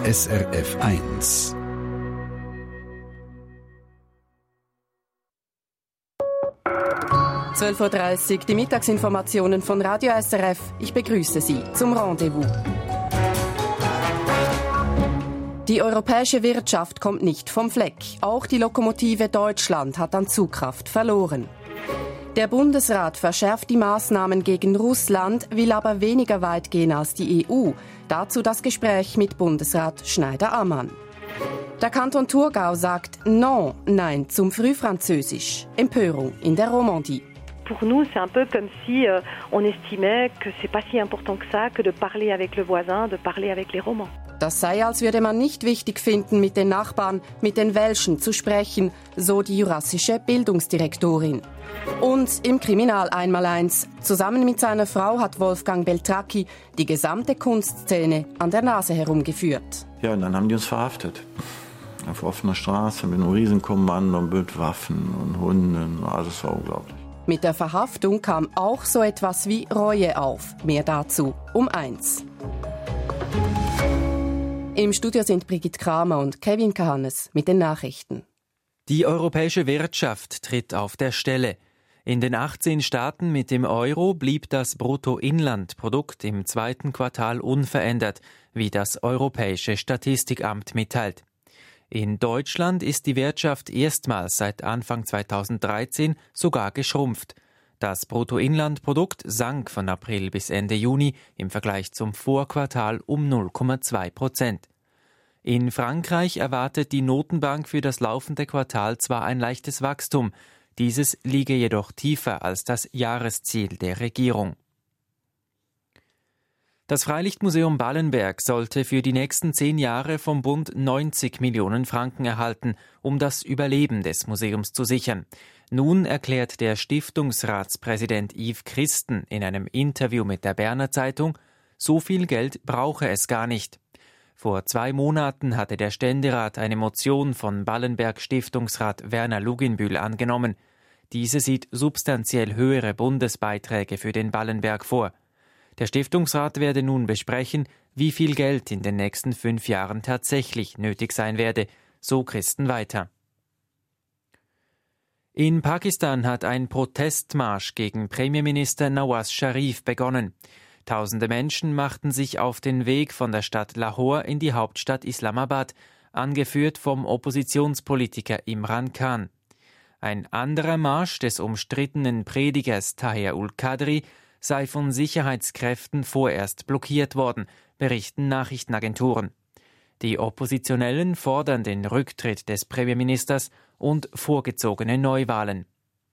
SRF 1. (12:30 Uhr), die Mittagsinformationen von Radio SRF. Ich begrüße Sie zum Rendezvous. Die europäische Wirtschaft kommt nicht vom Fleck. Auch die Lokomotive Deutschland hat an Zugkraft verloren. Der Bundesrat verschärft die Maßnahmen gegen Russland, will aber weniger weit gehen als die EU. Dazu das Gespräch mit Bundesrat Schneider-Ammann. Der Kanton Thurgau sagt Nein zum Frühfranzösisch. Empörung in der Romandie. Pour nous, c'est un peu comme si on estimait que c'est pas si important que ça, que de parler avec le voisin, de parler avec les Romands. Das sei, als würde man nicht wichtig finden, mit den Nachbarn, mit den Welschen zu sprechen, so die jurassische Bildungsdirektorin. Und im Kriminal einmaleins. Zusammen mit seiner Frau hat Wolfgang Beltracchi die gesamte Kunstszene an der Nase herumgeführt. Ja, und dann haben die uns verhaftet. Auf offener Straße mit einem Riesenkommando mit Waffen und Hunden. Alles war unglaublich. Mit der Verhaftung kam auch so etwas wie Reue auf. Mehr dazu um 1. Im Studio sind Brigitte Kramer und Kevin Kahannes mit den Nachrichten. Die europäische Wirtschaft tritt auf der Stelle. In den 18 Staaten mit dem Euro blieb das Bruttoinlandprodukt im zweiten Quartal unverändert, wie das Europäische Statistikamt mitteilt. In Deutschland ist die Wirtschaft erstmals seit Anfang 2013 sogar geschrumpft. Das Bruttoinlandprodukt sank von April bis Ende Juni im Vergleich zum Vorquartal um 0,2%. In Frankreich erwartet die Notenbank für das laufende Quartal zwar ein leichtes Wachstum, dieses liege jedoch tiefer als das Jahresziel der Regierung. Das Freilichtmuseum Ballenberg sollte für die nächsten 10 Jahre vom Bund 90 Millionen Franken erhalten, um das Überleben des Museums zu sichern. Nun erklärt der Stiftungsratspräsident Yves Christen in einem Interview mit der Berner Zeitung, so viel Geld brauche es gar nicht. Vor 2 Monaten hatte der Ständerat eine Motion von Ballenberg-Stiftungsrat Werner Luginbühl angenommen. Diese sieht substanziell höhere Bundesbeiträge für den Ballenberg vor. Der Stiftungsrat werde nun besprechen, wie viel Geld in den nächsten 5 Jahren tatsächlich nötig sein werde, so Christen weiter. In Pakistan hat ein Protestmarsch gegen Premierminister Nawaz Sharif begonnen. Tausende Menschen machten sich auf den Weg von der Stadt Lahore in die Hauptstadt Islamabad, angeführt vom Oppositionspolitiker Imran Khan. Ein anderer Marsch des umstrittenen Predigers Tahir-ul-Qadri sei von Sicherheitskräften vorerst blockiert worden, berichten Nachrichtenagenturen. Die Oppositionellen fordern den Rücktritt des Premierministers und vorgezogene Neuwahlen.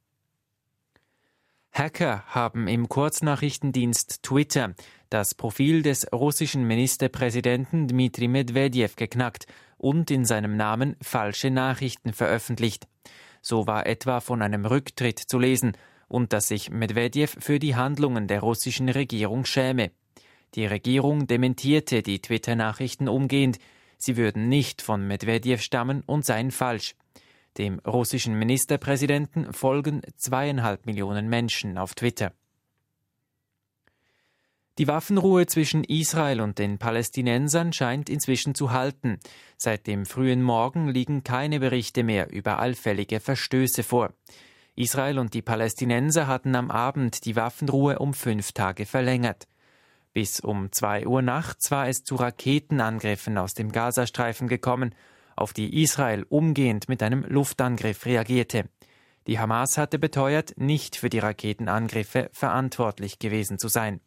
Hacker haben im Kurznachrichtendienst Twitter das Profil des russischen Ministerpräsidenten Dmitri Medvedev geknackt und in seinem Namen falsche Nachrichten veröffentlicht. So war etwa von einem Rücktritt zu lesen und dass sich Medvedev für die Handlungen der russischen Regierung schäme. Die Regierung dementierte die Twitter-Nachrichten umgehend. Sie würden nicht von Medvedev stammen und seien falsch. Dem russischen Ministerpräsidenten folgen 2,5 Millionen Menschen auf Twitter. Die Waffenruhe zwischen Israel und den Palästinensern scheint inzwischen zu halten. Seit dem frühen Morgen liegen keine Berichte mehr über allfällige Verstöße vor. Israel und die Palästinenser hatten am Abend die Waffenruhe um 5 Tage verlängert. Bis um 2 Uhr nachts war es zu Raketenangriffen aus dem Gazastreifen gekommen, auf die Israel umgehend mit einem Luftangriff reagierte. Die Hamas hatte beteuert, nicht für die Raketenangriffe verantwortlich gewesen zu sein.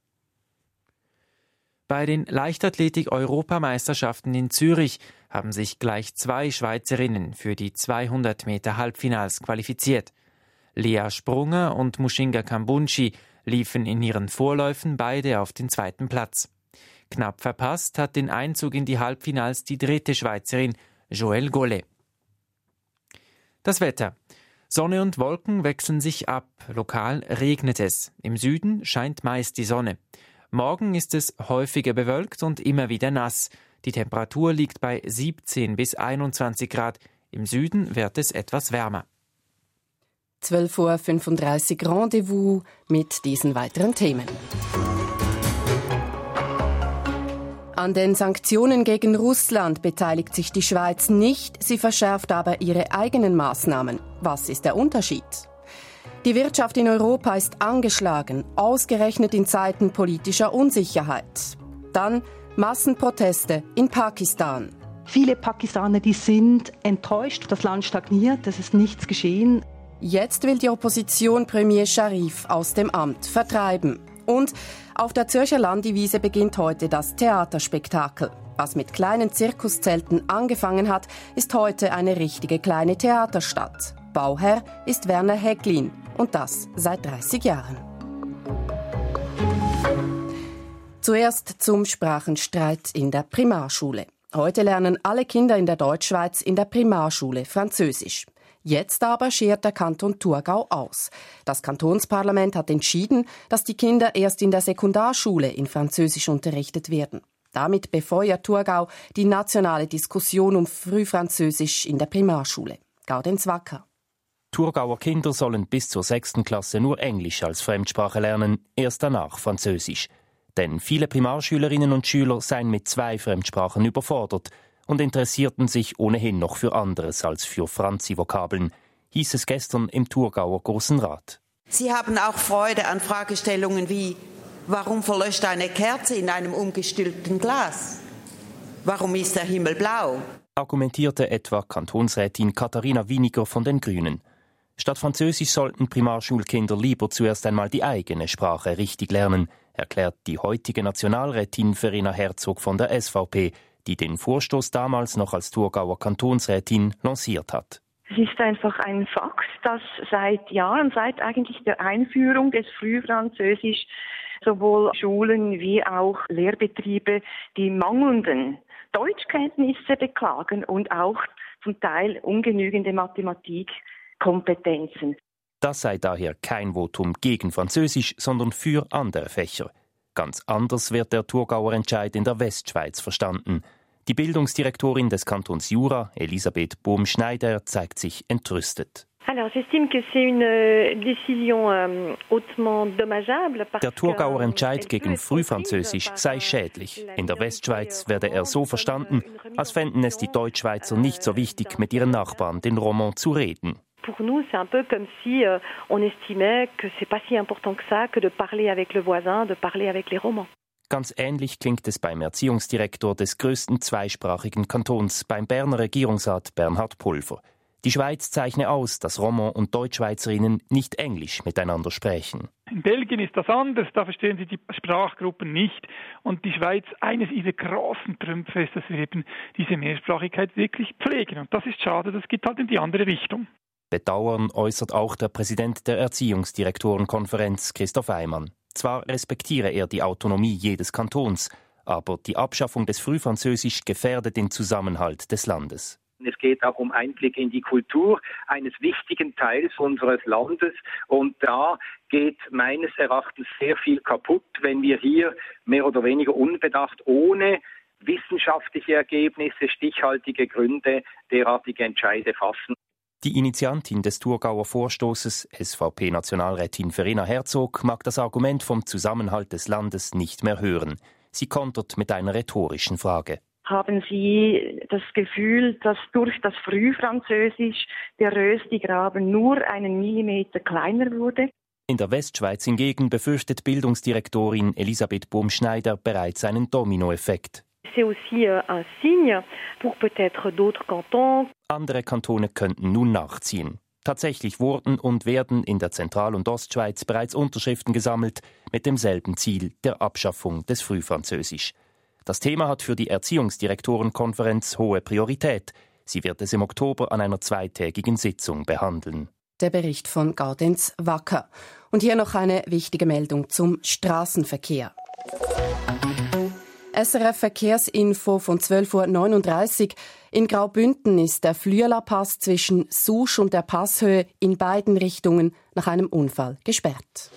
Bei den Leichtathletik-Europameisterschaften in Zürich haben sich gleich 2 Schweizerinnen für die 200 Meter Halbfinals qualifiziert. Lea Sprunger und Mushinga Kambunchi liefen in ihren Vorläufen beide auf den 2. Platz. Knapp verpasst hat den Einzug in die Halbfinals die 3. Schweizerin Joëlle Gollet. Das Wetter. Sonne und Wolken wechseln sich ab. Lokal regnet es. Im Süden scheint meist die Sonne. Morgen ist es häufiger bewölkt und immer wieder nass. Die Temperatur liegt bei 17 bis 21 Grad. Im Süden wird es etwas wärmer. 12:35 Uhr Rendezvous mit diesen weiteren Themen. An den Sanktionen gegen Russland beteiligt sich die Schweiz nicht, sie verschärft aber ihre eigenen Maßnahmen. Was ist der Unterschied? Die Wirtschaft in Europa ist angeschlagen, ausgerechnet in Zeiten politischer Unsicherheit. Dann Massenproteste in Pakistan. Viele Pakistaner, die sind enttäuscht, das Land stagniert, es ist nichts geschehen. Jetzt will die Opposition Premier Sharif aus dem Amt vertreiben. Und auf der Zürcher Landiwiese beginnt heute das Theaterspektakel. Was mit kleinen Zirkuszelten angefangen hat, ist heute eine richtige kleine Theaterstadt. Bauherr ist Werner Häglin und das seit 30 Jahren. Zuerst zum Sprachenstreit in der Primarschule. Heute lernen alle Kinder in der Deutschschweiz in der Primarschule Französisch. Jetzt aber schert der Kanton Thurgau aus. Das Kantonsparlament hat entschieden, dass die Kinder erst in der Sekundarschule in Französisch unterrichtet werden. Damit befeuert Thurgau die nationale Diskussion um Frühfranzösisch in der Primarschule. Gaudenz Wacker. Thurgauer Kinder sollen bis zur 6. Klasse nur Englisch als Fremdsprache lernen, erst danach Französisch. Denn viele Primarschülerinnen und Schüler seien mit 2 Fremdsprachen überfordert und interessierten sich ohnehin noch für anderes als für Franzi-Vokabeln, hieß es gestern im Thurgauer Grossen Rat. Sie haben auch Freude an Fragestellungen wie: Warum verlöscht eine Kerze in einem umgestülpten Glas? Warum ist der Himmel blau? Argumentierte etwa Kantonsrätin Katharina Winiger von den Grünen. Statt Französisch sollten Primarschulkinder lieber zuerst einmal die eigene Sprache richtig lernen, erklärt die heutige Nationalrätin Verena Herzog von der SVP, die den Vorstoß damals noch als Thurgauer Kantonsrätin lanciert hat. Es ist einfach ein Fakt, dass seit Jahren, seit eigentlich der Einführung des Frühfranzösisch, sowohl Schulen wie auch Lehrbetriebe die mangelnden Deutschkenntnisse beklagen und auch zum Teil ungenügende Mathematikkompetenzen. Das sei daher kein Votum gegen Französisch, sondern für andere Fächer. Ganz anders wird der Thurgauer Entscheid in der Westschweiz verstanden. Die Bildungsdirektorin des Kantons Jura, Elisabeth Bohm-Schneider, zeigt sich entrüstet. Der Thurgauer Entscheid gegen Frühfranzösisch sei schädlich. In der Westschweiz werde er so verstanden, als fänden es die Deutschschweizer nicht so wichtig, mit ihren Nachbarn, den Romans, zu reden. Pour nous, c'est un peu comme si on estimait que c'est pas si important que ça que de parler avec le voisin, de parler avec les Romans. Ganz ähnlich klingt es beim Erziehungsdirektor des größten zweisprachigen Kantons, beim Berner Regierungsrat Bernhard Pulver. Die Schweiz zeichne aus, dass Roman und Deutschschweizerinnen nicht Englisch miteinander sprechen. In Belgien ist das anders, da verstehen sie die Sprachgruppen nicht. Und die Schweiz, eines ihrer großen Trümpfe ist, dass wir eben diese Mehrsprachigkeit wirklich pflegen. Und das ist schade, das geht halt in die andere Richtung. Bedauern äußert auch der Präsident der Erziehungsdirektorenkonferenz, Christoph Eymann. Zwar respektiere er die Autonomie jedes Kantons, aber die Abschaffung des Frühfranzösisch gefährdet den Zusammenhalt des Landes. Es geht auch um Einblick in die Kultur eines wichtigen Teils unseres Landes. Und da geht meines Erachtens sehr viel kaputt, wenn wir hier mehr oder weniger unbedacht, ohne wissenschaftliche Ergebnisse, stichhaltige Gründe, derartige Entscheide fassen. Die Initiantin des Thurgauer Vorstoßes, SVP-Nationalrätin Verena Herzog, mag das Argument vom Zusammenhalt des Landes nicht mehr hören. Sie kontert mit einer rhetorischen Frage. Haben Sie das Gefühl, dass durch das Frühfranzösisch der Röstigraben nur einen Millimeter kleiner wurde? In der Westschweiz hingegen befürchtet Bildungsdirektorin Elisabeth Bohm-Schneider bereits einen Dominoeffekt. Andere Kantone könnten nun nachziehen. Tatsächlich wurden und werden in der Zentral- und Ostschweiz bereits Unterschriften gesammelt mit demselben Ziel der Abschaffung des Frühfranzösisch. Das Thema hat für die Erziehungsdirektorenkonferenz hohe Priorität. Sie wird es im Oktober an einer 2-tägigen Sitzung behandeln. Der Bericht von Gaudenz Wacker. Und hier noch eine wichtige Meldung zum Straßenverkehr. SRF Verkehrsinfo von 12.39 Uhr. In Graubünden ist der Flüela-Pass zwischen Susch und der Passhöhe in beiden Richtungen nach einem Unfall gesperrt.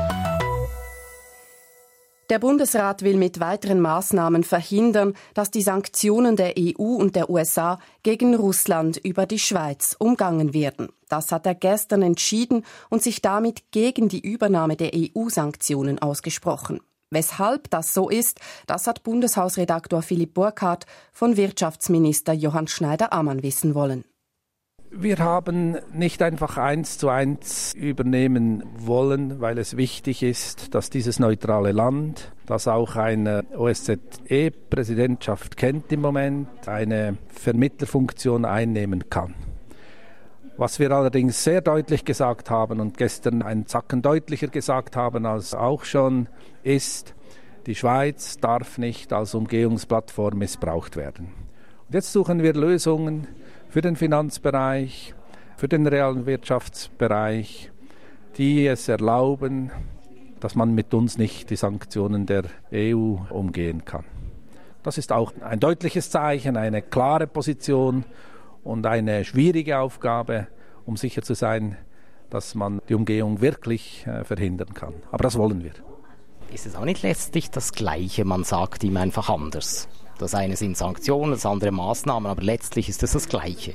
Der Bundesrat will mit weiteren Maßnahmen verhindern, dass die Sanktionen der EU und der USA gegen Russland über die Schweiz umgangen werden. Das hat er gestern entschieden und sich damit gegen die Übernahme der EU-Sanktionen ausgesprochen. Weshalb das so ist, das hat Bundeshausredaktor Philipp Burkhardt von Wirtschaftsminister Johann Schneider-Ammann wissen wollen. Wir haben nicht einfach 1:1 übernehmen wollen, weil es wichtig ist, dass dieses neutrale Land, das auch eine OSZE-Präsidentschaft kennt im Moment, eine Vermittlerfunktion einnehmen kann. Was wir allerdings sehr deutlich gesagt haben und gestern einen Zacken deutlicher gesagt haben als auch schon, ist, die Schweiz darf nicht als Umgehungsplattform missbraucht werden. Und jetzt suchen wir Lösungen für den Finanzbereich, für den realen Wirtschaftsbereich, die es erlauben, dass man mit uns nicht die Sanktionen der EU umgehen kann. Das ist auch ein deutliches Zeichen, eine klare Position und eine schwierige Aufgabe, um sicher zu sein, dass man die Umgehung wirklich verhindern kann. Aber das wollen wir. Ist es auch nicht letztlich das Gleiche? Man sagt ihm einfach anders. Das eine sind Sanktionen, das andere Maßnahmen, aber letztlich ist es das Gleiche.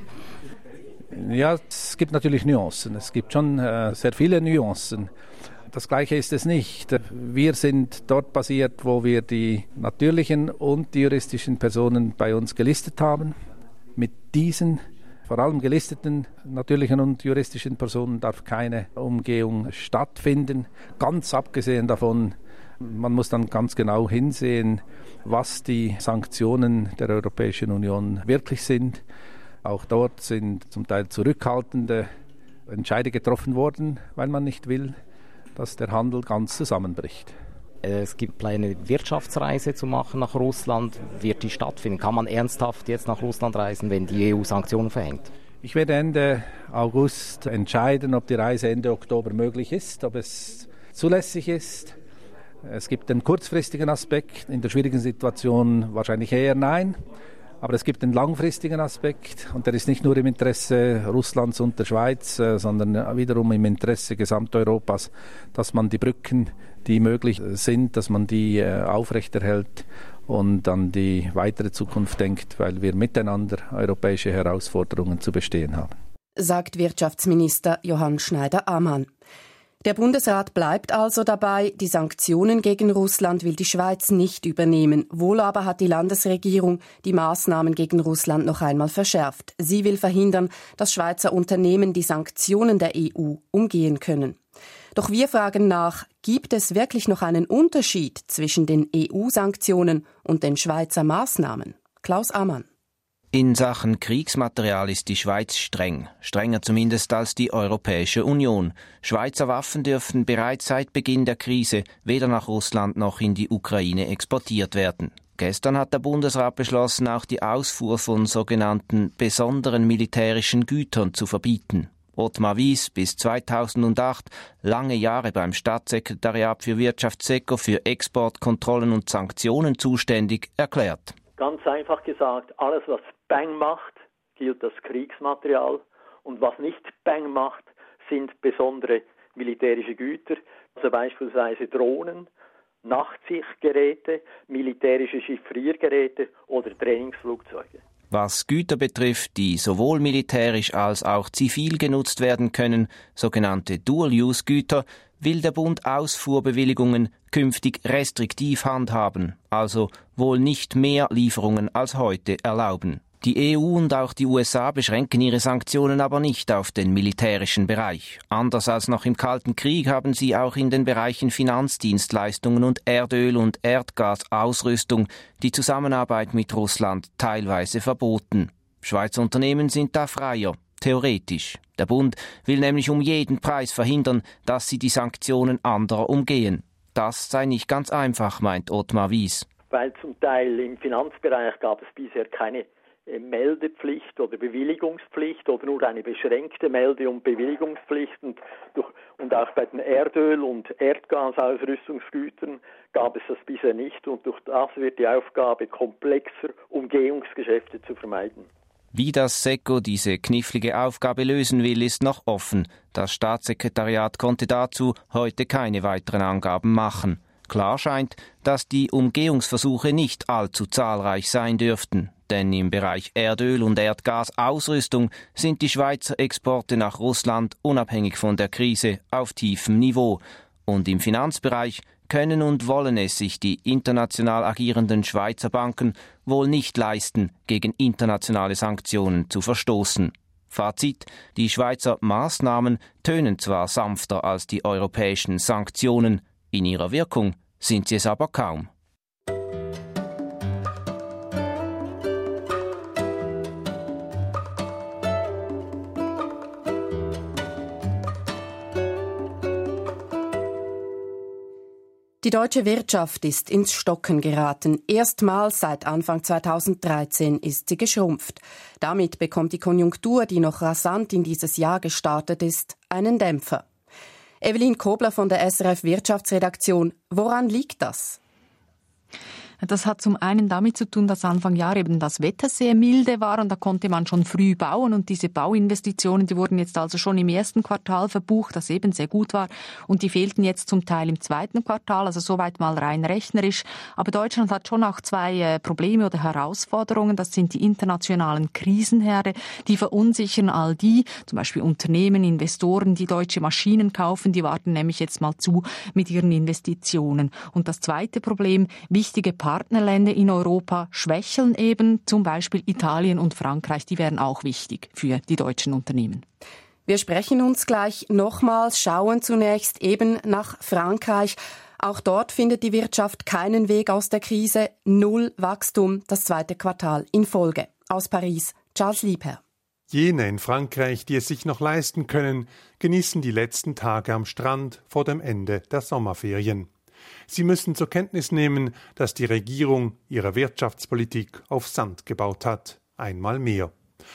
Ja, es gibt natürlich Nuancen. Es gibt schon sehr viele Nuancen. Das Gleiche ist es nicht. Wir sind dort basiert, wo wir die natürlichen und die juristischen Personen bei uns gelistet haben. Mit diesen vor allem gelisteten natürlichen und juristischen Personen darf keine Umgehung stattfinden. Ganz abgesehen davon, man muss dann ganz genau hinsehen, was die Sanktionen der Europäischen Union wirklich sind. Auch dort sind zum Teil zurückhaltende Entscheide getroffen worden, weil man nicht will, dass der Handel ganz zusammenbricht. Es gibt Pläne, Wirtschaftsreise zu machen nach Russland. Wird die stattfinden? Kann man ernsthaft jetzt nach Russland reisen, wenn die EU Sanktionen verhängt? Ich werde Ende August entscheiden, ob die Reise Ende Oktober möglich ist, ob es zulässig ist. Es gibt den kurzfristigen Aspekt, in der schwierigen Situation wahrscheinlich eher nein. Aber es gibt den langfristigen Aspekt und der ist nicht nur im Interesse Russlands und der Schweiz, sondern wiederum im Interesse Gesamteuropas, dass man die Brücken, die möglich sind, dass man die aufrechterhält und an die weitere Zukunft denkt, weil wir miteinander europäische Herausforderungen zu bestehen haben. Sagt Wirtschaftsminister Johann Schneider-Ammann. Der Bundesrat bleibt also dabei, die Sanktionen gegen Russland will die Schweiz nicht übernehmen. Wohl aber hat die Landesregierung die Maßnahmen gegen Russland noch einmal verschärft. Sie will verhindern, dass Schweizer Unternehmen die Sanktionen der EU umgehen können. Doch wir fragen nach, gibt es wirklich noch einen Unterschied zwischen den EU-Sanktionen und den Schweizer Maßnahmen? Klaus Ammann. In Sachen Kriegsmaterial ist die Schweiz streng, strenger zumindest als die Europäische Union. Schweizer Waffen dürfen bereits seit Beginn der Krise weder nach Russland noch in die Ukraine exportiert werden. Gestern hat der Bundesrat beschlossen, auch die Ausfuhr von sogenannten besonderen militärischen Gütern zu verbieten. Ottmar Wies, bis 2008 lange Jahre beim Staatssekretariat für Wirtschaft SECO für Exportkontrollen und Sanktionen zuständig, erklärt. Ganz einfach gesagt, alles was Bang macht, gilt als Kriegsmaterial und was nicht Bang macht, sind besondere militärische Güter, also beispielsweise Drohnen, Nachtsichtgeräte, militärische Chiffriergeräte oder Trainingsflugzeuge. Was Güter betrifft, die sowohl militärisch als auch zivil genutzt werden können, sogenannte Dual-Use-Güter, will der Bund Ausfuhrbewilligungen künftig restriktiv handhaben, also wohl nicht mehr Lieferungen als heute erlauben. Die EU und auch die USA beschränken ihre Sanktionen aber nicht auf den militärischen Bereich. Anders als noch im Kalten Krieg haben sie auch in den Bereichen Finanzdienstleistungen und Erdöl- und Erdgasausrüstung die Zusammenarbeit mit Russland teilweise verboten. Schweizer Unternehmen sind da freier, theoretisch. Der Bund will nämlich um jeden Preis verhindern, dass sie die Sanktionen anderer umgehen. Das sei nicht ganz einfach, meint Ottmar Wies. Weil zum Teil im Finanzbereich gab es bisher keine Meldepflicht oder Bewilligungspflicht oder nur eine beschränkte Melde- und Bewilligungspflicht und auch bei den Erdöl- und Erdgasausrüstungsgütern gab es das bisher nicht und durch das wird die Aufgabe komplexer Umgehungsgeschäfte zu vermeiden. Wie das SECO diese knifflige Aufgabe lösen will, ist noch offen. Das Staatssekretariat konnte dazu heute keine weiteren Angaben machen. Klar scheint, dass die Umgehungsversuche nicht allzu zahlreich sein dürften. Denn im Bereich Erdöl- und Erdgasausrüstung sind die Schweizer Exporte nach Russland unabhängig von der Krise auf tiefem Niveau. Und im Finanzbereich können und wollen es sich die international agierenden Schweizer Banken wohl nicht leisten, gegen internationale Sanktionen zu verstoßen. Fazit: Die Schweizer Maßnahmen tönen zwar sanfter als die europäischen Sanktionen, in ihrer Wirkung sind sie es aber kaum. Die deutsche Wirtschaft ist ins Stocken geraten. Erstmals seit Anfang 2013 ist sie geschrumpft. Damit bekommt die Konjunktur, die noch rasant in dieses Jahr gestartet ist, einen Dämpfer. Evelyn Kobler von der SRF Wirtschaftsredaktion. Woran liegt das? Das hat zum einen damit zu tun, dass Anfang Jahr eben das Wetter sehr milde war und da konnte man schon früh bauen und diese Bauinvestitionen, die wurden jetzt also schon im ersten Quartal verbucht, das eben sehr gut war und die fehlten jetzt zum Teil im zweiten Quartal, also soweit mal rein rechnerisch. Aber Deutschland hat schon auch zwei Probleme oder Herausforderungen, das sind die internationalen Krisenherde, die verunsichern all die, zum Beispiel Unternehmen, Investoren, die deutsche Maschinen kaufen, die warten nämlich jetzt mal zu mit ihren Investitionen. Und das zweite Problem, wichtige Partnerländer in Europa schwächeln eben, zum Beispiel Italien und Frankreich, die wären auch wichtig für die deutschen Unternehmen. Wir sprechen uns gleich nochmals, schauen zunächst eben nach Frankreich. Auch dort findet die Wirtschaft keinen Weg aus der Krise. 0 Wachstum, das zweite Quartal in Folge. Aus Paris, Charles Liebherr. Jene in Frankreich, die es sich noch leisten können, genießen die letzten Tage am Strand vor dem Ende der Sommerferien. Sie müssen zur Kenntnis nehmen, dass die Regierung ihre Wirtschaftspolitik auf Sand gebaut hat. Einmal mehr.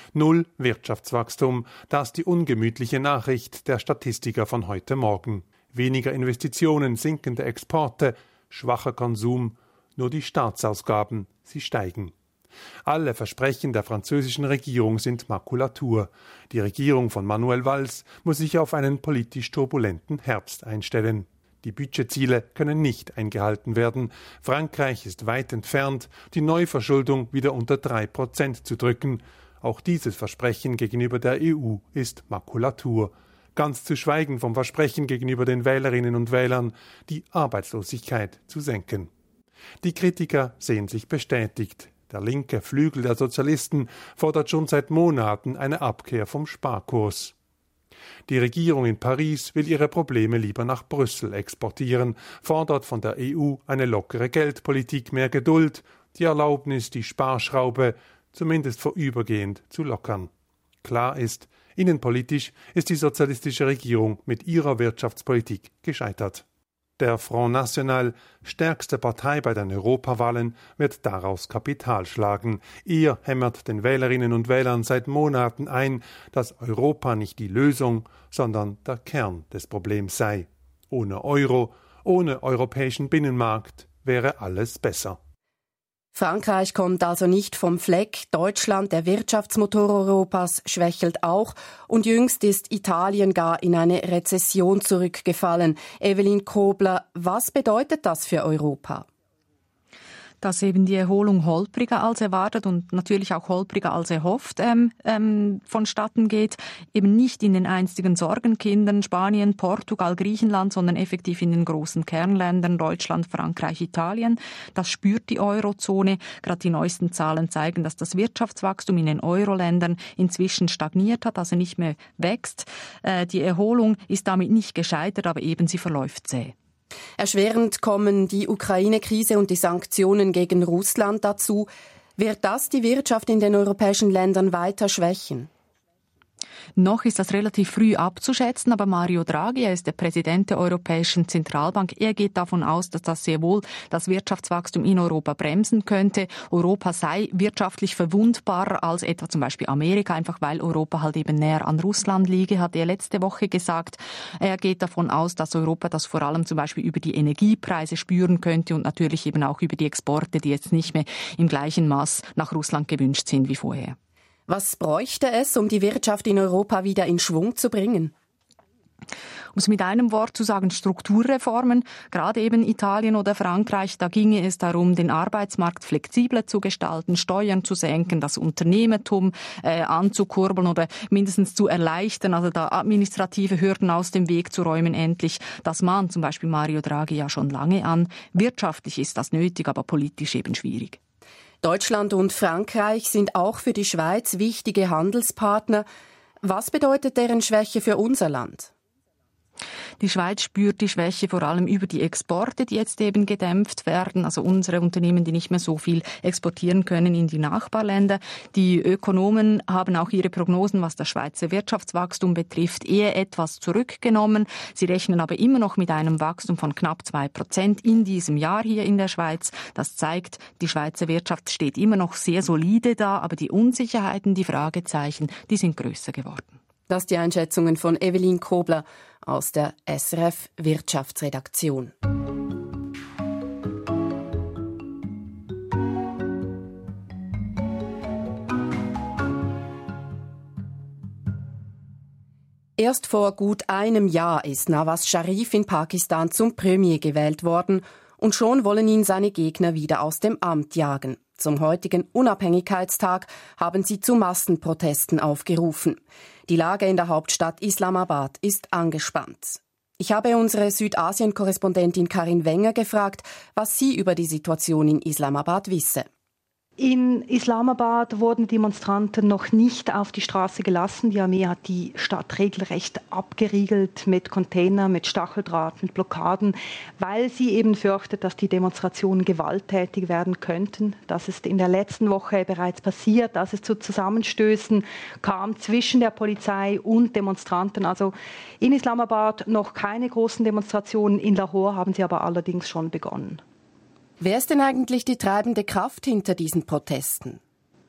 0 Wirtschaftswachstum, das die ungemütliche Nachricht der Statistiker von heute Morgen. Weniger Investitionen, sinkende Exporte, schwacher Konsum, nur die Staatsausgaben, sie steigen. Alle Versprechen der französischen Regierung sind Makulatur. Die Regierung von Manuel Valls muss sich auf einen politisch turbulenten Herbst einstellen. Die Budgetziele können nicht eingehalten werden. Frankreich ist weit entfernt, die Neuverschuldung wieder unter 3% zu drücken. Auch dieses Versprechen gegenüber der EU ist Makulatur. Ganz zu schweigen vom Versprechen gegenüber den Wählerinnen und Wählern, die Arbeitslosigkeit zu senken. Die Kritiker sehen sich bestätigt. Der linke Flügel der Sozialisten fordert schon seit Monaten eine Abkehr vom Sparkurs. Die Regierung in Paris will ihre Probleme lieber nach Brüssel exportieren, fordert von der EU eine lockere Geldpolitik, mehr Geduld, die Erlaubnis, die Sparschraube zumindest vorübergehend zu lockern. Klar ist, innenpolitisch ist die sozialistische Regierung mit ihrer Wirtschaftspolitik gescheitert. Der Front National, stärkste Partei bei den Europawahlen, wird daraus Kapital schlagen. Er hämmert den Wählerinnen und Wählern seit Monaten ein, dass Europa nicht die Lösung, sondern der Kern des Problems sei. Ohne Euro, ohne europäischen Binnenmarkt wäre alles besser. Frankreich kommt also nicht vom Fleck. Deutschland, der Wirtschaftsmotor Europas, schwächelt auch. Und jüngst ist Italien gar in eine Rezession zurückgefallen. Evelyn Kobler, was bedeutet das für Europa? Dass eben die Erholung holpriger als erwartet und natürlich auch holpriger als erhofft vonstatten geht. Eben nicht in den einstigen Sorgenkindern Spanien, Portugal, Griechenland, sondern effektiv in den großen Kernländern Deutschland, Frankreich, Italien. Das spürt die Eurozone. Gerade die neuesten Zahlen zeigen, dass das Wirtschaftswachstum in den Euro-Ländern inzwischen stagniert hat, also nicht mehr wächst. Die Erholung ist damit nicht gescheitert, aber eben sie verläuft zäh. Erschwerend kommen die Ukraine-Krise und die Sanktionen gegen Russland dazu. Wird das die Wirtschaft in den europäischen Ländern weiter schwächen? Noch ist das relativ früh abzuschätzen, aber Mario Draghi, er ist der Präsident der Europäischen Zentralbank, er geht davon aus, dass das sehr wohl das Wirtschaftswachstum in Europa bremsen könnte. Europa sei wirtschaftlich verwundbarer als etwa zum Beispiel Amerika, einfach weil Europa halt eben näher an Russland liege, hat er letzte Woche gesagt. Er geht davon aus, dass Europa das vor allem zum Beispiel über die Energiepreise spüren könnte und natürlich eben auch über die Exporte, die jetzt nicht mehr im gleichen Maß nach Russland gewünscht sind wie vorher. Was bräuchte es, um die Wirtschaft in Europa wieder in Schwung zu bringen? Um es mit einem Wort zu sagen, Strukturreformen, gerade eben Italien oder Frankreich, da ginge es darum, den Arbeitsmarkt flexibler zu gestalten, Steuern zu senken, das Unternehmertum anzukurbeln oder mindestens zu erleichtern, also da administrative Hürden aus dem Weg zu räumen endlich. Das mahnt zum Beispiel Mario Draghi ja schon lange an. Wirtschaftlich ist das nötig, aber politisch eben schwierig. Deutschland und Frankreich sind auch für die Schweiz wichtige Handelspartner. Was bedeutet deren Schwäche für unser Land? Die Schweiz spürt die Schwäche vor allem über die Exporte, die jetzt eben gedämpft werden. Also unsere Unternehmen, die nicht mehr so viel exportieren können in die Nachbarländer. Die Ökonomen haben auch ihre Prognosen, was das Schweizer Wirtschaftswachstum betrifft, eher etwas zurückgenommen. Sie rechnen aber immer noch mit einem Wachstum von knapp 2% in diesem Jahr hier in der Schweiz. Das zeigt, die Schweizer Wirtschaft steht immer noch sehr solide da, aber die Unsicherheiten, die Fragezeichen, die sind größer geworden. Das die Einschätzungen von Evelyn Kobler aus der SRF Wirtschaftsredaktion. Erst vor gut einem Jahr ist Nawaz Sharif in Pakistan zum Premier gewählt worden und schon wollen ihn seine Gegner wieder aus dem Amt jagen. Zum heutigen Unabhängigkeitstag haben sie zu Massenprotesten aufgerufen. Die Lage in der Hauptstadt Islamabad ist angespannt. Ich habe unsere Südasien-Korrespondentin Karin Wenger gefragt, was sie über die Situation in Islamabad wisse. In Islamabad wurden Demonstranten noch nicht auf die Straße gelassen. Die Armee hat die Stadt regelrecht abgeriegelt mit Containern, mit Stacheldraht, mit Blockaden, weil sie eben fürchtet, dass die Demonstrationen gewalttätig werden könnten. Das ist in der letzten Woche bereits passiert, dass es zu Zusammenstößen kam zwischen der Polizei und Demonstranten. Also in Islamabad noch keine großen Demonstrationen, in Lahore haben sie aber allerdings schon begonnen. Wer ist denn eigentlich die treibende Kraft hinter diesen Protesten?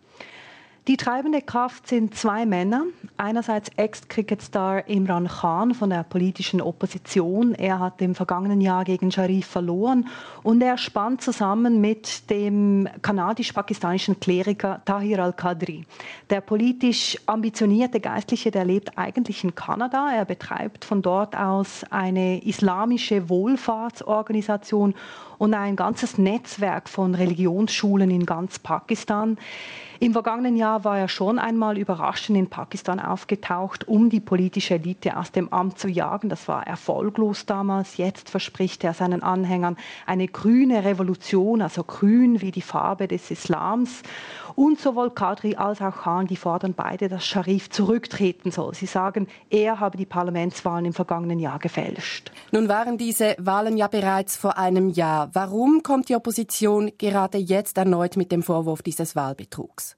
Die treibende Kraft sind zwei Männer. Einerseits Ex-Cricket-Star Imran Khan von der politischen Opposition. Er hat im vergangenen Jahr gegen Sharif verloren und er spannt zusammen mit dem kanadisch-pakistanischen Kleriker Tahir al-Qadri. Der politisch ambitionierte Geistliche, der lebt eigentlich in Kanada. Er betreibt von dort aus eine islamische Wohlfahrtsorganisation und ein ganzes Netzwerk von Religionsschulen in ganz Pakistan. Im vergangenen Jahr war er schon einmal überraschend in Pakistan aufgetaucht, um die politische Elite aus dem Amt zu jagen. Das war erfolglos damals. Jetzt verspricht er seinen Anhängern eine grüne Revolution, also grün wie die Farbe des Islams. Und sowohl Qadri als auch Khan, die fordern beide, dass Sharif zurücktreten soll. Sie sagen, er habe die Parlamentswahlen im vergangenen Jahr gefälscht. Nun waren diese Wahlen ja bereits vor einem Jahr. Warum kommt die Opposition gerade jetzt erneut mit dem Vorwurf dieses Wahlbetrugs?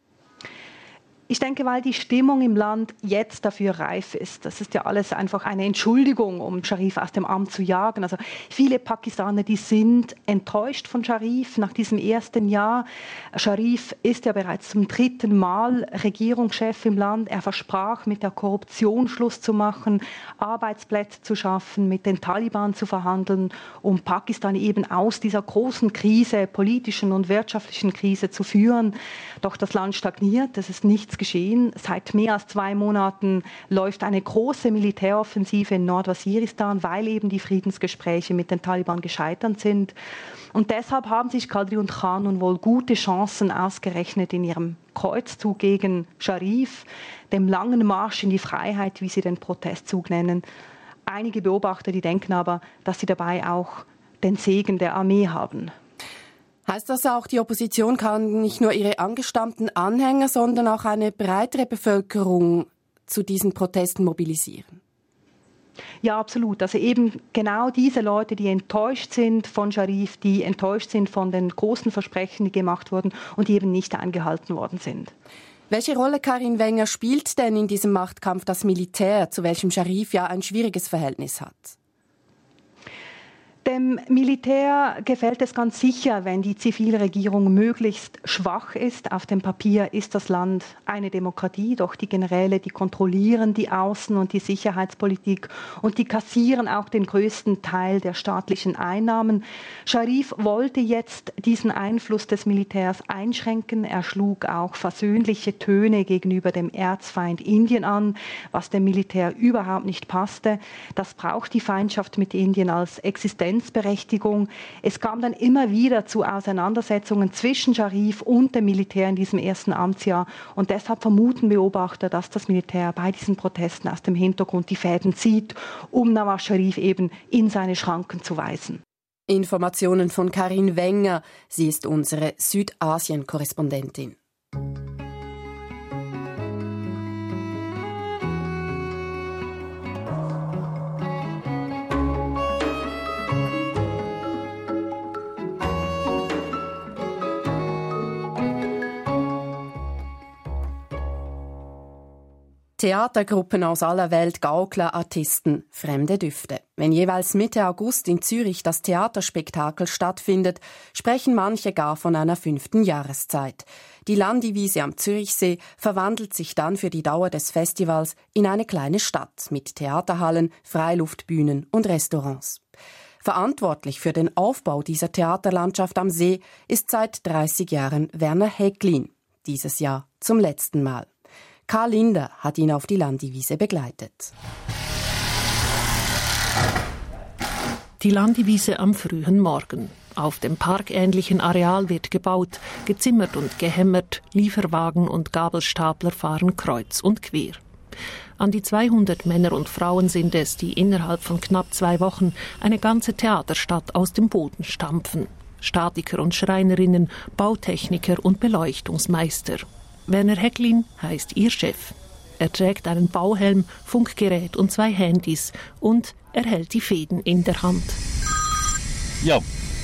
Ich denke, weil die Stimmung im Land jetzt dafür reif ist. Das ist ja alles einfach eine Entschuldigung, um Sharif aus dem Amt zu jagen. Also viele Pakistaner, die sind enttäuscht von Sharif nach diesem ersten Jahr. Sharif ist ja bereits zum 3. Mal Regierungschef im Land. Er versprach, mit der Korruption Schluss zu machen, Arbeitsplätze zu schaffen, mit den Taliban zu verhandeln, um Pakistan eben aus dieser großen Krise, politischen und wirtschaftlichen Krise zu führen. Doch das Land stagniert, es ist nichts geschehen. Seit mehr als 2 Monaten läuft eine große Militäroffensive in Nordwaziristan, weil eben die Friedensgespräche mit den Taliban gescheitert sind. Und deshalb haben sich Qadri und Khan nun wohl gute Chancen ausgerechnet in ihrem Kreuzzug gegen Sharif, dem langen Marsch in die Freiheit, wie sie den Protestzug nennen. Einige Beobachter, die denken aber, dass sie dabei auch den Segen der Armee haben. Heißt das auch, die Opposition kann nicht nur ihre angestammten Anhänger, sondern auch eine breitere Bevölkerung zu diesen Protesten mobilisieren? Ja, absolut. Also eben genau diese Leute, die enttäuscht sind von Sharif, die enttäuscht sind von den großen Versprechen, die gemacht wurden und die eben nicht eingehalten worden sind. Welche Rolle, Karin Wenger, spielt denn in diesem Machtkampf das Militär, zu welchem Sharif ja ein schwieriges Verhältnis hat? Dem Militär gefällt es ganz sicher, wenn die Zivilregierung möglichst schwach ist. Auf dem Papier ist das Land eine Demokratie, doch die Generäle, die kontrollieren die Außen- und die Sicherheitspolitik und die kassieren auch den größten Teil der staatlichen Einnahmen. Scharif wollte jetzt diesen Einfluss des Militärs einschränken. Er schlug auch versöhnliche Töne gegenüber dem Erzfeind Indien an, was dem Militär überhaupt nicht passte. Das braucht die Feindschaft mit Indien als Existenzberechtigung. Es kam dann immer wieder zu Auseinandersetzungen zwischen Scharif und dem Militär in diesem ersten Amtsjahr. Und deshalb vermuten Beobachter, dass das Militär bei diesen Protesten aus dem Hintergrund die Fäden zieht, um Nawaz Sharif eben in seine Schranken zu weisen. Informationen von Karin Wenger. Sie ist unsere Südasien-Korrespondentin. Theatergruppen aus aller Welt, Gaukler, Artisten, fremde Düfte. Wenn jeweils Mitte August in Zürich das Theaterspektakel stattfindet, sprechen manche gar von einer 5. Jahreszeit. Die Landiwiese am Zürichsee verwandelt sich dann für die Dauer des Festivals in eine kleine Stadt mit Theaterhallen, Freiluftbühnen und Restaurants. Verantwortlich für den Aufbau dieser Theaterlandschaft am See ist seit 30 Jahren Werner Häcklin. Dieses Jahr zum letzten Mal. Karl Linder hat ihn auf die Landiwiese begleitet. Die Landiwiese am frühen Morgen. Auf dem parkähnlichen Areal wird gebaut, gezimmert und gehämmert, Lieferwagen und Gabelstapler fahren kreuz und quer. An die 200 Männer und Frauen sind es, die innerhalb von knapp 2 Wochen eine ganze Theaterstadt aus dem Boden stampfen. Statiker und Schreinerinnen, Bautechniker und Beleuchtungsmeister. Werner Häcklin heißt ihr Chef. Er trägt einen Bauhelm, Funkgerät und 2 Handys und er hält die Fäden in der Hand. Ja.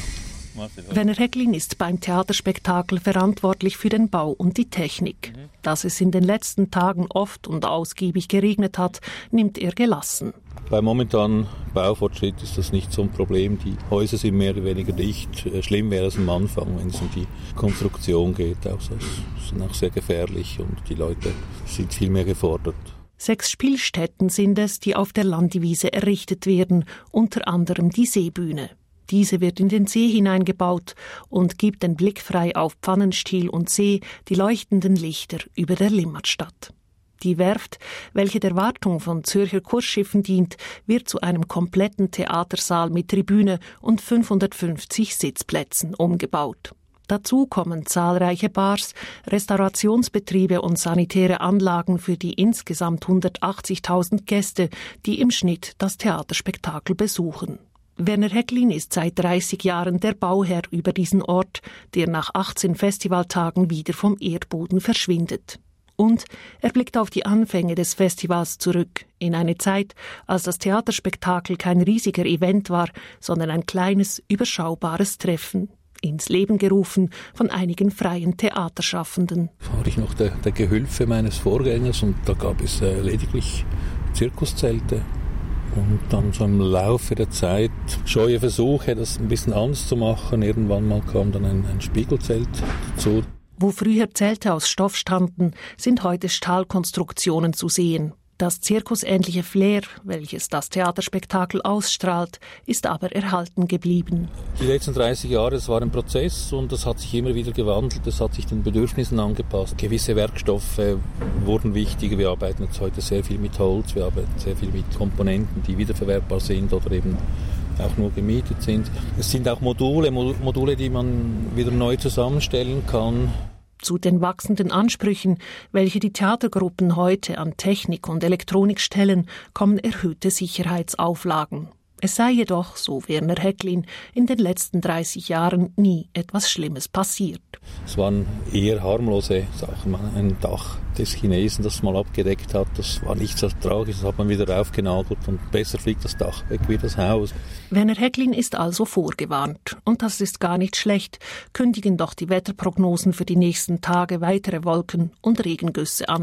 Werner Häcklin ist beim Theaterspektakel verantwortlich für den Bau und die Technik. Dass es in den letzten Tagen oft und ausgiebig geregnet hat, nimmt er gelassen. Beim momentanen Baufortschritt ist das nicht so ein Problem. Die Häuser sind mehr oder weniger dicht. Schlimm wäre es am Anfang, wenn es um die Konstruktion geht. Also es ist auch sehr gefährlich und die Leute sind viel mehr gefordert. 6 Spielstätten sind es, die auf der Landiwiese errichtet werden, unter anderem die Seebühne. Diese wird in den See hineingebaut und gibt den Blick frei auf Pfannenstiel und See, die leuchtenden Lichter über der Limmatstadt. Die Werft, welche der Wartung von Zürcher Kursschiffen dient, wird zu einem kompletten Theatersaal mit Tribüne und 550 Sitzplätzen umgebaut. Dazu kommen zahlreiche Bars, Restaurationsbetriebe und sanitäre Anlagen für die insgesamt 180.000 Gäste, die im Schnitt das Theaterspektakel besuchen. Werner Häcklin ist seit 30 Jahren der Bauherr über diesen Ort, der nach 18 Festivaltagen wieder vom Erdboden verschwindet. Und er blickt auf die Anfänge des Festivals zurück, in eine Zeit, als das Theaterspektakel kein riesiger Event war, sondern ein kleines, überschaubares Treffen, ins Leben gerufen von einigen freien Theaterschaffenden. War ich noch der Gehülfe meines Vorgängers und da gab es lediglich Zirkuszelte. Und dann so im Laufe der Zeit scheue Versuche, das ein bisschen anders zu machen. Irgendwann mal kam dann ein Spiegelzelt dazu. Wo früher Zelte aus Stoff standen, sind heute Stahlkonstruktionen zu sehen. Das zirkusähnliche Flair, welches das Theaterspektakel ausstrahlt, ist aber erhalten geblieben. Die letzten 30 Jahre, das war ein Prozess und das hat sich immer wieder gewandelt, das hat sich den Bedürfnissen angepasst. Gewisse Werkstoffe wurden wichtiger, wir arbeiten jetzt heute sehr viel mit Holz, wir arbeiten sehr viel mit Komponenten, die wiederverwertbar sind oder eben auch nur gemietet sind. Es sind auch Module, die man wieder neu zusammenstellen kann. Zu den wachsenden Ansprüchen, welche die Theatergruppen heute an Technik und Elektronik stellen, kommen erhöhte Sicherheitsauflagen. Es sei jedoch, so Werner Häcklin, in den letzten 30 Jahren nie etwas Schlimmes passiert. Es waren eher harmlose Sachen. Ein Dach des Chinesen, das mal abgedeckt hat, das war nicht so tragisch, das hat man wieder aufgenagelt und besser fliegt das Dach weg wie das Haus. Werner Häcklin ist also vorgewarnt. Und das ist gar nicht schlecht, kündigen doch die Wetterprognosen für die nächsten Tage weitere Wolken und Regengüsse an.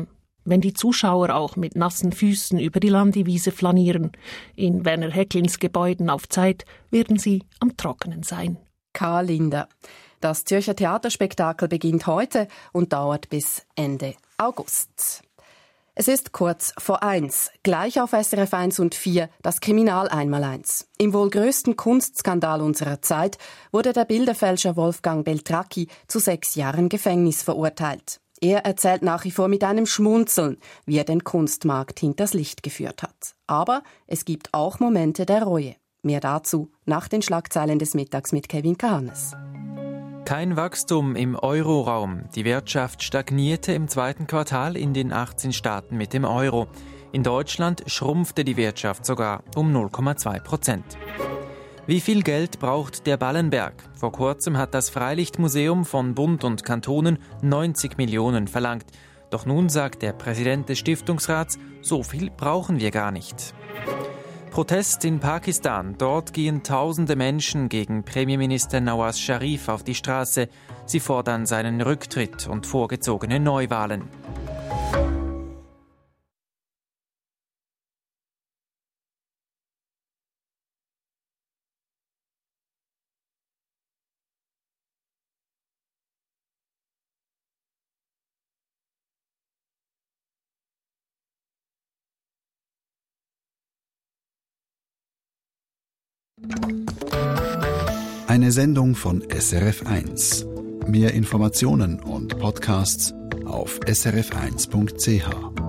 wenn die Zuschauer auch mit nassen Füßen über die Landiwiese flanieren. In Werner Häcklins Gebäuden auf Zeit werden sie am Trockenen sein. Karl Linder. Das Zürcher Theaterspektakel beginnt heute und dauert bis Ende August. Es ist kurz vor 1. Gleich auf SRF 1 und 4 das Kriminal einmal-eins. Im wohl größten Kunstskandal unserer Zeit wurde der Bilderfälscher Wolfgang Beltracchi zu 6 Jahren Gefängnis verurteilt. Er erzählt nach wie vor mit einem Schmunzeln, wie er den Kunstmarkt hinters Licht geführt hat. Aber es gibt auch Momente der Reue. Mehr dazu nach den Schlagzeilen des Mittags mit Kevin Kahanes. Kein Wachstum im Euroraum. Die Wirtschaft stagnierte im 2. Quartal in den 18 Staaten mit dem Euro. In Deutschland schrumpfte die Wirtschaft sogar um 0,2%. Wie viel Geld braucht der Ballenberg? Vor kurzem hat das Freilichtmuseum von Bund und Kantonen 90 Millionen verlangt. Doch nun sagt der Präsident des Stiftungsrats, so viel brauchen wir gar nicht. Protest in Pakistan. Dort gehen tausende Menschen gegen Premierminister Nawaz Sharif auf die Straße. Sie fordern seinen Rücktritt und vorgezogene Neuwahlen. Eine Sendung von SRF 1. Mehr Informationen und Podcasts auf srf1.ch.